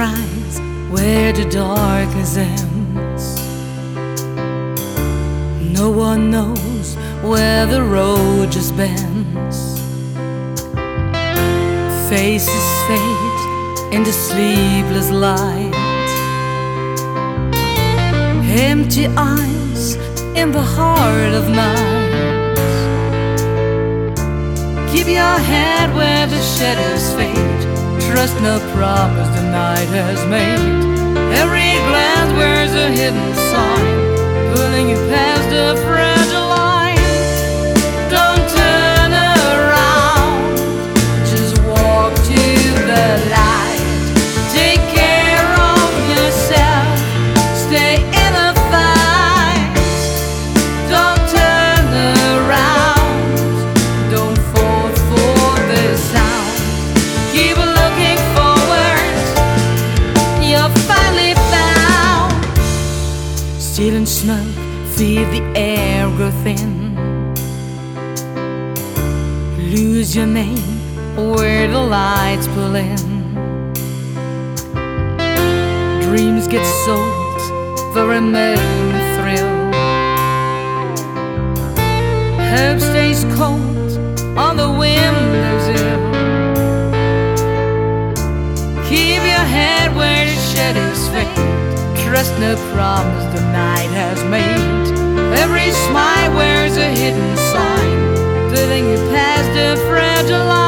rise where the darkness ends. No one knows where the road just bends. Faces fade in the sleepless light. Empty eyes in the heart of night. Keep your head where the shadows fade. Trust no promise the night has made. Every glance wears a hidden sign, pulling you past the fragile line. Don't turn around, just walk to the light. Take care of yourself, stay in the fight. Don't turn around, don't fall for the sound. Keep looking forward, you're finally found. Steel and smoke, feel the air grow thin. Lose your name where the lights pull in. Dreams get sold for a moment thrill. Hope stays cold on the windowsill. Keep your head where the shadows fade. Trust no promise the night has made. Every smile wears a hidden sign, pulling you past the fragile line.